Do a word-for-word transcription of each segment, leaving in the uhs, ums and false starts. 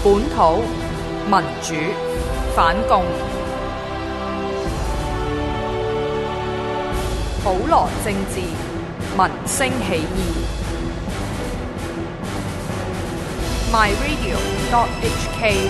本土民主反共，普羅政治民聲起義。My Radio dot H K。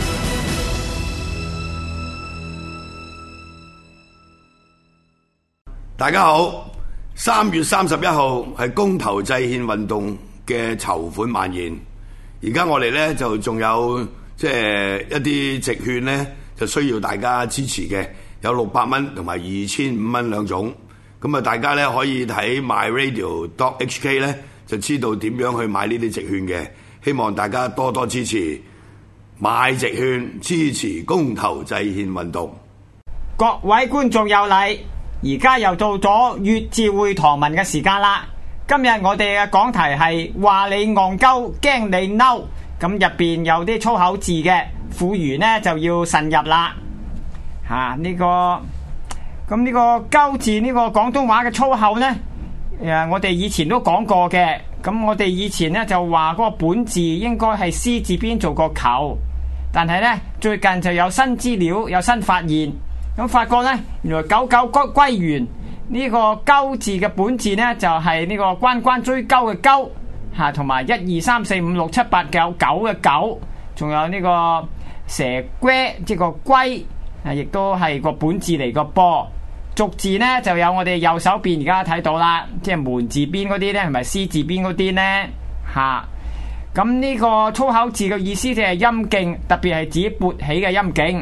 大家好，三月三十一號係公投制憲運動嘅籌款晚宴。而家我哋呢就仲有即係一啲直券呢，就需要大家支持嘅，有六百蚊同埋二千五蚊兩種。咁啊，大家呢可以睇 My Radio dot H K 呢，就知道點樣去買呢啲直券嘅。希望大家多多支持買直券，支持公投制憲運動。 各位觀眾有禮，而家又到咗粵字會堂文嘅時間啦。今日我哋嘅講題係話你戇鳩，驚你嬲，咁入邊有啲粗口字嘅，婦孺呢就要慎入啦。吓、啊、呢、這個咁呢個鳩字呢個廣東話嘅粗口呢，誒我哋以前都講過嘅。咁我哋以前呢就話嗰個本字應該係絲字邊做個球，但係呢最近就有新資料，有新發現，咁發覺呢原來九九歸元。呢個鳩字嘅本字呢，就係、是、呢個關關雎鳩嘅鳩嚇，同埋一二三四五六七八九九嘅九，仲有呢個蛇龜即係個龜啊，亦都係個本字嚟個噃。續字呢，就有我哋右手邊而家睇到啦，即係門字邊嗰啲呢，同埋絲字邊嗰啲呢。嚇。咁呢個粗口字嘅意思就係陰莖，特別係指勃起嘅陰莖。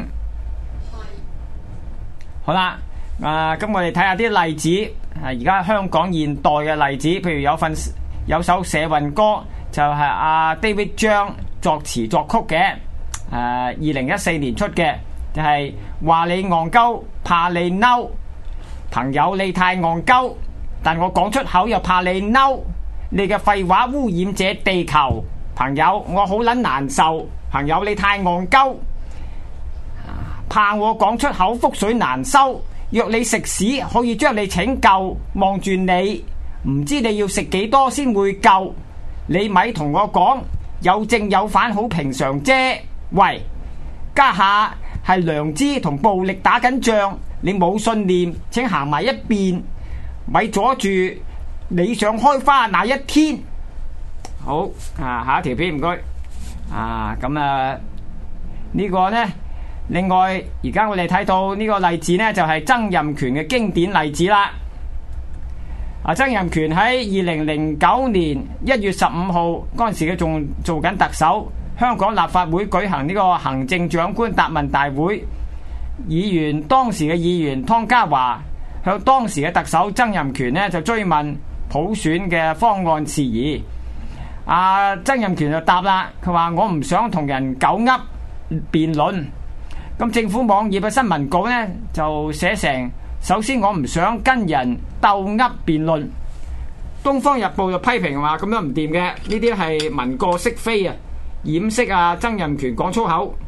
好啦。啊，咁我哋睇下啲例子，啊，而家香港現代嘅例子，譬如有份有首社運歌，就係、是、阿、啊、David 張作詞作曲嘅，誒、啊，二零一四年出嘅，就係、是、話你戇鳩，怕你嬲，朋友你太戇鳩，但我講出口又怕你嬲，你嘅廢話污染這地球，朋友我好撚難受，朋友你太戇鳩，怕我講出口覆水難收。若你食屎可以將你拯救，望住你唔知你要食幾多先會夠，你咪同我講有正有反好平常啫。喂，家下係良知同暴力打緊仗，你冇信念請行埋一邊，咪阻住你想開花那一天。好啊，下一條片唔該啊，咁啊呢個呢另外，而家我哋睇到呢個例子呢，就係曾蔭權嘅經典例子啦。啊，曾蔭權喺二零零九年一月十五號嗰陣時，佢仲做緊特首，香港立法會舉行呢個行政長官答問大會，議員當時嘅議員湯家驊向當時嘅特首曾蔭權呢就追問普選嘅方案事宜。啊，曾蔭權就答啦，佢話我唔想同人狗噏辯論。咁政府網頁嘅新聞稿呢，就寫成：首先我唔想跟人鬥噏辯論。東方日報就批評話咁樣唔掂嘅，呢啲係文過飾非啊，掩飾啊曾蔭權講粗口。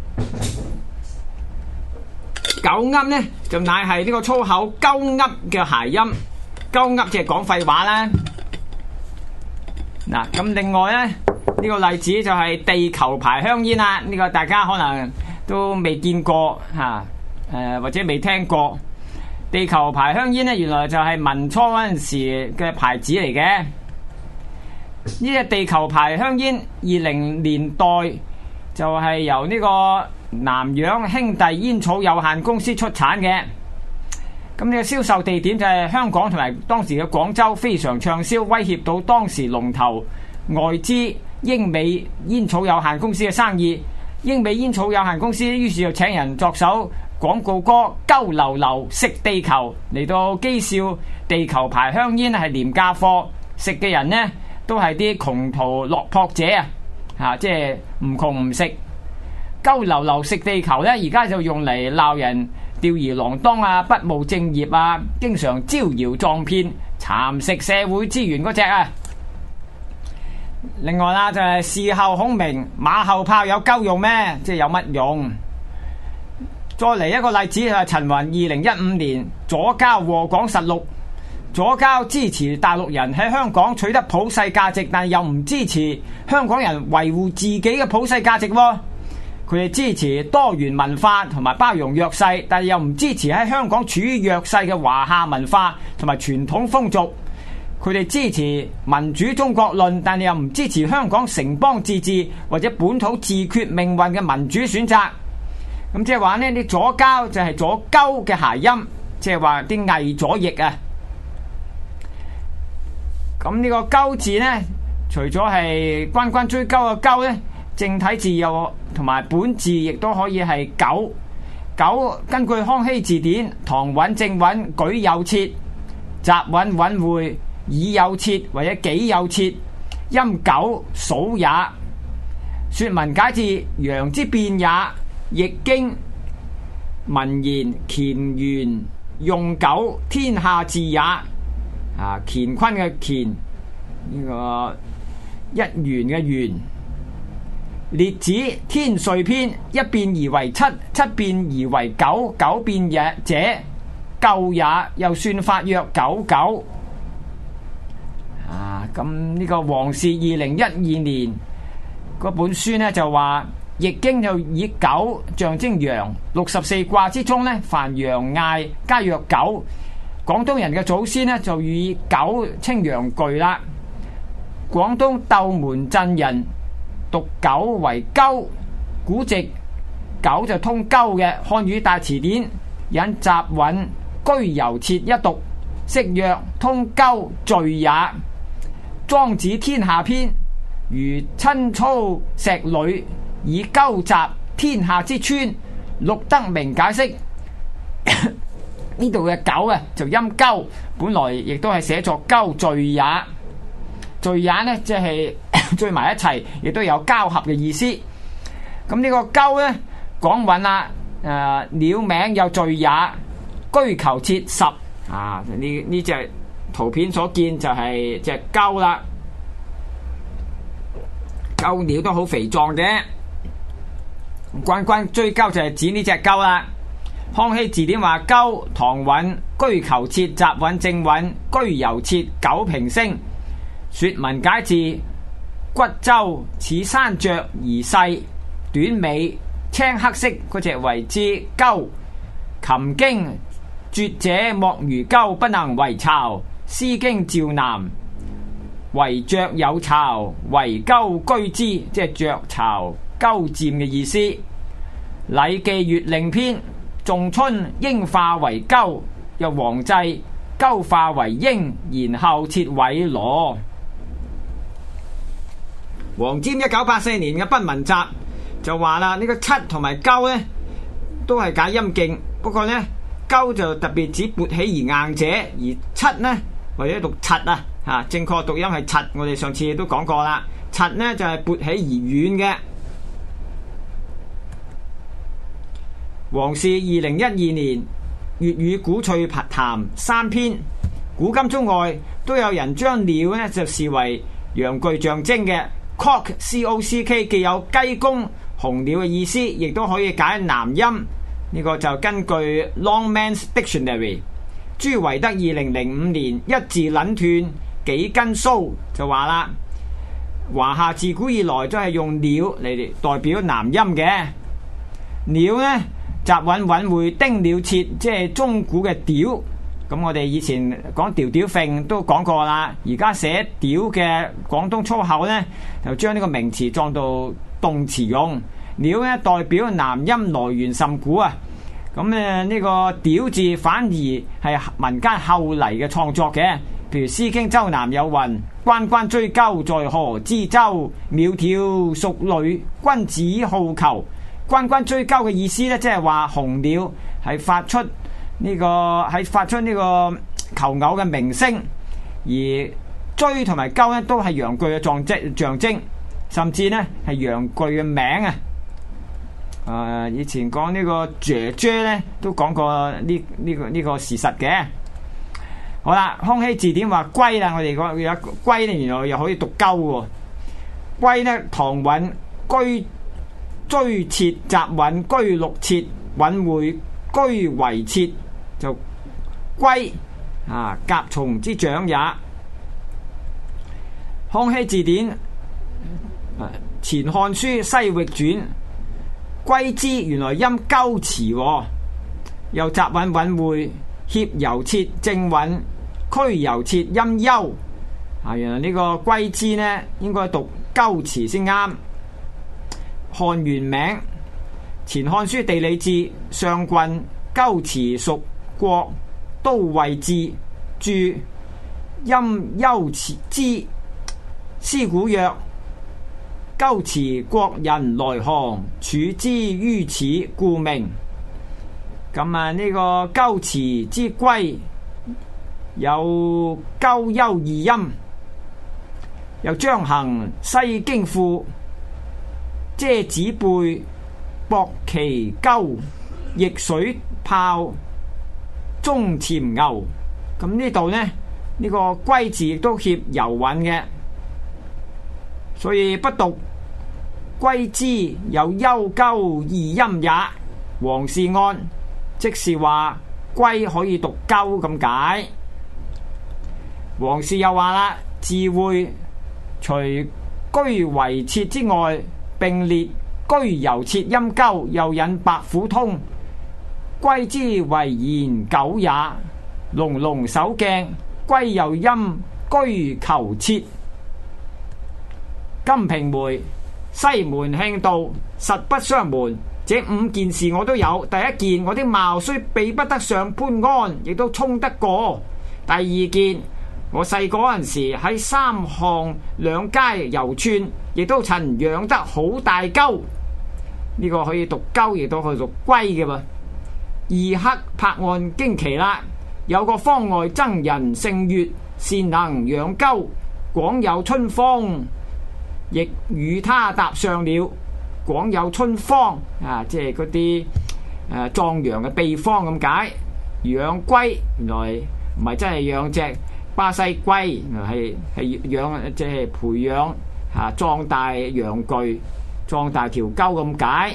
狗噏呢，就乃係呢個粗口鳩噏嘅諧音，鳩噏即係講廢話啦。嗱，咁另外呢，呢、呢個例子就係地球牌香煙啦，呢、呢個大家可能都未見過嚇，誒、啊、或者未聽過地球牌香煙咧，原來就係民初嗰陣時嘅牌子嚟嘅。呢隻地球牌香煙，二零年代就係由呢個南洋兄弟煙草有限公司出產嘅。咁呢個銷售地點就係香港同埋當時嘅廣州，非常暢銷，威脅到當時龍頭外資英美煙草有限公司嘅生意。英美煙草有限公司於是就請人作首廣告歌《鳩流流食地球》嚟到譏笑地球牌香煙係廉價貨，食嘅人呢都係啲窮途落魄者啊！嚇，即係唔窮唔食。鳩流流食地球呢，而家就用嚟鬧人吊兒郎當啊、不務正業啊、經常招搖撞騙、蠶食社會資源嗰隻啊！另外啦，就係事後孔明，馬後炮有鳩用咩？即係有乜用？再嚟一個例子就係陳雲二零一五年左膠禍港實錄，左膠支持大陸人喺香港取得普世價值，但又唔支持香港人維護自己嘅普世價值喎。 佢哋支持多元文化同埋包容弱勢，但係又唔支持喺香港處於弱勢嘅華夏文化同埋傳統風俗。佢哋支持民主中國論，但係又唔支持香港城邦自治或者本土自決命運嘅民主選擇。咁即係話呢啲左膠就係左鳩嘅諧音，即係話啲偽左翼啊。咁呢個鳩字呢，除咗係關關雎鳩嘅鳩呢，正體字又同埋本字亦都可以係狗。狗根據康熙字典，唐韻正韻舉有切，集韻韻會以有切或者己有切，音狗數也。說文解字，陽之變也，易經文言乾元用狗，天下治也。啊，乾坤嘅乾，呢、這個一元嘅元。列子天瑞篇，一變而為七，七變而為九，九變也者舊也，又算法曰九九。啊，咁呢個王氏二零一二年嗰本書呢，就話易經就以九象徵陽，六十四卦之中呢，凡陽艾皆曰九。廣東人嘅祖先呢，就以九稱陽具啦。廣東鬥門鎮人讀九為鳩，古籍九就通鳩嘅。漢語大辭典引集韻居由切一讀，釋曰通鳩序也。莊子天下篇如親操石履，以鳩集天下之川。陸德明解釋呢度嘅九啊，就音鳩，本來亦都係寫作鳩序也。序也呢，即係聚埋一齊，亦都有交合嘅意思。咁呢個鳩呢，講韻啦，誒、呃，鳥名有序也，居求切十啊！呢呢隻圖片所見就係隻鳩啦，鳩鳥都好肥壯嘅。關關雎鳩就係指呢隻鳩啦。康熙字典話鳩，唐韻居求切，集韻正韻居由切，九平聲。說文解字，骨周似山雀而細，短尾青黑色嗰隻為之鳩。琴經絕者莫如鳩，不能為巢。詩經趙南為雀有巢，為鳩居之，即係雀巢鳩佔嘅意思。禮記月令篇，仲春鷹化為鳩，又王制鳩化為鷹，然後設緯羅。黃霑一九八四年嘅《賓文集》就話啦，呢、這個七同埋鳩呢都係解音勁，不過呢鳩就特別指勃起而硬者，而七呢或者讀柒啊，吓正確讀音係柒，我哋上次都講過啦，柒呢就係、是、勃起而軟嘅。王氏二零一二年粵語古趣談三篇，古今中外都有人將鳥呢就視為陽具象徵嘅。cock c o c k 既有雞公雄鳥嘅意思，亦都可以解男音。呢、這個就根據 Longman's Dictionary。朱維德二零零五年一字撚斷幾根鬚就話啦，華夏自古以來都係用鳥嚟代表男音嘅。鳥呢，集韻韻會丁鳥切，即係中古嘅屌。咁我哋以前講屌屌揈都講過啦，而家寫屌嘅廣東粗口呢，就將呢個名詞撞到動詞用。鳥呢代表男音來源甚古啊，咁誒呢個屌字反而係民間後嚟嘅創作嘅。譬如《詩經》周南有云：關關雎鳩，在河之洲，窈窕淑女，君子好逑。關關雎鳩嘅意思呢，即係話雄鳥係發出呢、這個係發出呢個求偶嘅鳴聲，而雎同埋鳩咧都係陽具嘅狀跡象徵，甚至呢係陽具嘅名啊！誒、呃，以前講呢個姐姐咧都講過呢呢、這個呢、這個事實嘅。好啦，康熙字典話龜啦，我哋講有龜咧，原來又可以讀鳩喎。龜咧，唐韻居雎切，集韻居六切，韻會居為切，就龜啊，甲蟲之長也。康熙字典前漢書西域傳， 歸之原來音鳩詞喎，又雜韻韻會協柔切正韻，區柔切音優。啊，原來呢個歸之呢應該讀鳩詞先啱。漢原名前漢書地理志上郡鳩詞屬國都尉志注音優詞之。師古曰：鳩詞國人來行，處之於此，故名。咁啊，呢個鳩詞之歸有鳩優二音，又張衡西京賦，遮子背，駁其鳩，逆水炮，中潛牛。咁呢度呢，呢、呢個歸字亦都協柔韻嘅。所以不讀歸之有優鳩二音也。王士案即是話歸可以讀鳩咁解。王士又話啦，字會除居為切之外，並列居柔切音鳩，又引白虎通，歸之為言久也。龍龍首鏡，歸又音居求切。金瓶梅、西門慶道實不相瞞，這五件事我都有。第一件，我的貌雖比不得上潘安，亦都衝得過。第二件，我細個嗰陣時喺三項兩街遊串，亦都曾養得好大鳩。呢、這個可以讀鳩，亦都可以讀歸嘅噃。二刻拍案驚奇啦，有個方外僧人姓乙，善能養鳩，廣有春芳。亦與他搭上了，廣有春芳啊，即係嗰啲誒壯陽嘅秘方咁解。養龜原來唔係真係養隻巴西龜，原來係係養即係培養嚇壯大陽具、壯大條鳩咁解。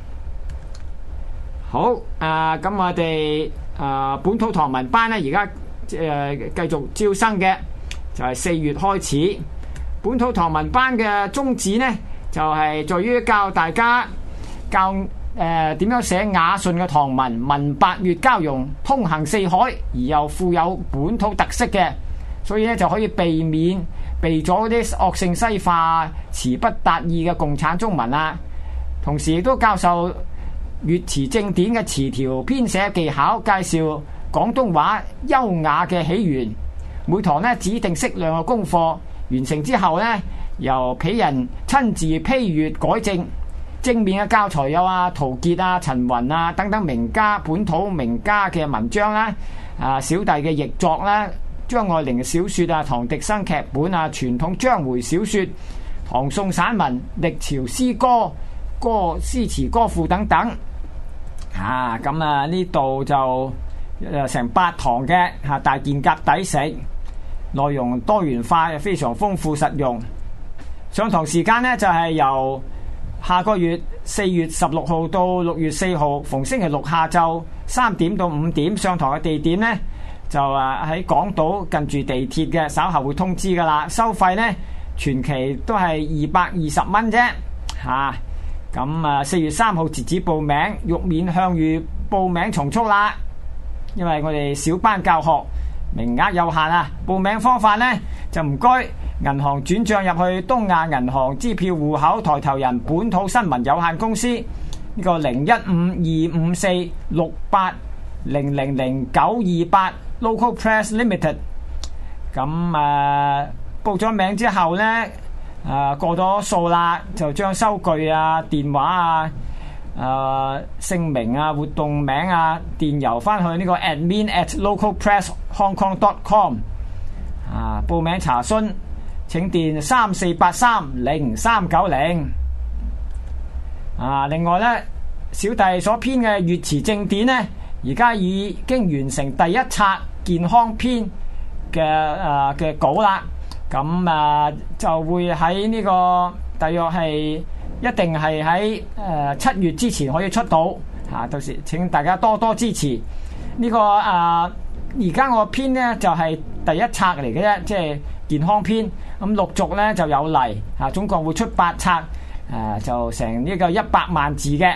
好啊，咁我哋啊本土唐文班咧，而家誒繼續招生嘅，就係四月開始。本土唐文班嘅宗旨呢，就係、是、在於教大家教誒點、呃、樣寫雅順嘅唐文，文白粵交融，通行四海，而又富有本土特色嘅，所以咧就可以避免避咗嗰啲惡性西化、詞不達意嘅共產中文啦。同時亦都教授粵詞正典嘅詞條編寫技巧，介紹廣東話優雅嘅起源。每堂呢，指定適量嘅功課。完成之後呢，由鄙人親自批閱改正。正面嘅教材有啊陶傑啊、陳雲啊等等名家本土名家嘅文章啦，啊小弟嘅譯作啦，張愛玲嘅小說啊、唐滌生劇本啊、傳統章回小說、唐宋散文、歷朝詩歌、歌詩詞歌賦等等。啊，咁啊呢度就誒成八堂嘅嚇大件夾抵食。內容多元化，非常豐富實用。上堂時間呢，就係、是、由下個月四月十六號到六月四號，逢星期六下晝三點到五點。上堂嘅地點呢，就啊喺港島近住地鐵嘅，稍後會通知噶啦。收費呢，全期都係二百二十蚊啫嚇。咁啊，四月三號截止報名，欲免向隅報名從速啦。因為我哋小班教學，名額有限啊！報名方法呢，就唔該銀行轉賬入去東亞銀行支票戶口抬頭人本土新聞有限公司呢、這個零一五二五四六八零零零九二八 Local Press Limited。咁誒、呃、報咗名之後呢，誒、呃、過咗數啦，就將收據啊、電話啊、誒、呃、姓名啊、活動名啊電郵翻去呢個 admin at localpresshongkong dot com 啊，報名查詢請電三四八三零三九零。啊，另外呢，小弟所編嘅粵詞正典呢，而家已經完成第一冊健康篇嘅誒嘅稿啦。咁啊就會喺呢、這個大約係一定係喺誒七月之前可以出到嚇，到時請大家多多支持呢、這個啊。而家我編呢就係、是、第一冊嚟嘅啫，即係健康篇。咁陸續呢就有嚟嚇，總共會出八冊誒、啊，就成呢個一百萬字嘅。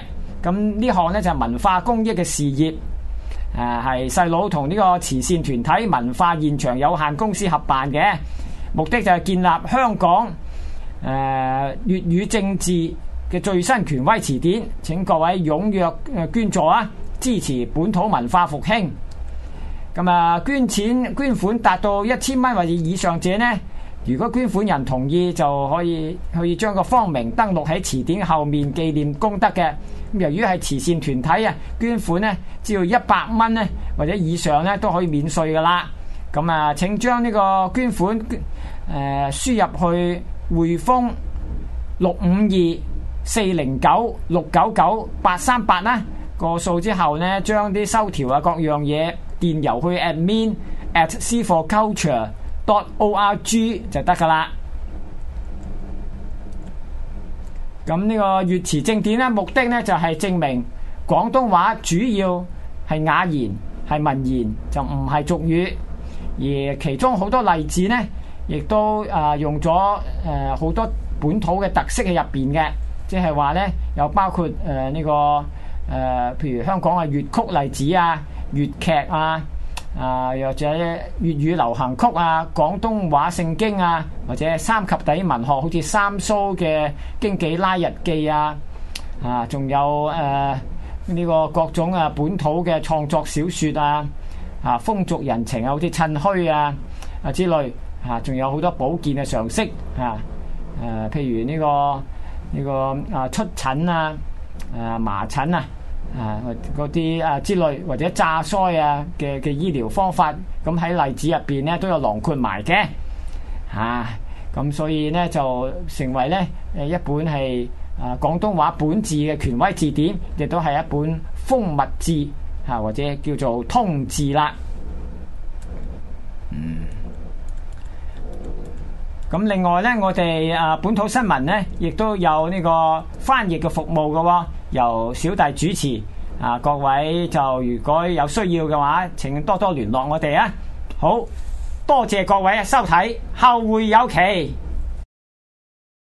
咁呢項咧就係文化公益嘅事業，誒係細佬同呢個慈善團體文化現場有限公司合辦嘅，目的就係建立香港誒、呃、粵語政治嘅最新權威詞典。請各位踴躍誒捐助啊，支持本土文化復興。咁啊，捐錢捐款達到一千蚊或者以上者呢，如果捐款人同意，就可以可以將個方名登錄喺詞典後面紀念功德嘅。咁由於係慈善團體啊，捐款呢只要一百蚊呢或者以上呢都可以免稅噶啦。咁啊，請將呢個捐款誒、呃、輸入去匯豐六五二四零九六九九八三八啦個數之後呢，將啲收條啊各樣嘢電郵去 admin at c for culture dot org 就得噶啦。咁呢個粵詞正典咧，目的咧就係證明廣東話主要係雅言，係文言，就唔係俗語。而其中好多例子咧，亦都啊用咗誒好多本土嘅特色喺入邊嘅，即係話咧又包括誒呢、呃這個誒、呃，譬如香港嘅粵曲例子啊、粵劇啊。啊，又或者粵語流行曲啊、廣東話聖經啊，或者三及第文學，好似三蘇嘅《經紀拉日記》啊，啊，仲有誒呢、呃這個各種啊本土嘅創作小説啊，啊風俗人情啊，好似趁墟啊啊之類啊，仲有好多保健嘅常識啊，誒、啊、譬如呢、這個呢、這個啊出疹啊、啊麻疹啊。啊，嗰啲啊之類或者炸腮啊嘅嘅醫療方法，咁喺例子入邊咧都有囊括埋嘅，啊，咁所以咧就成為咧誒一本係啊廣東話本字嘅權威字典，亦都係一本風物字啊，或者叫做通字啦。嗯。咁另外咧，我哋啊本土新聞咧，亦都有呢個翻譯嘅服務嘅喎，由小弟主持啊。各位就如果有需要嘅話，請多多聯絡我哋啊。好多謝各位收睇，後會有期。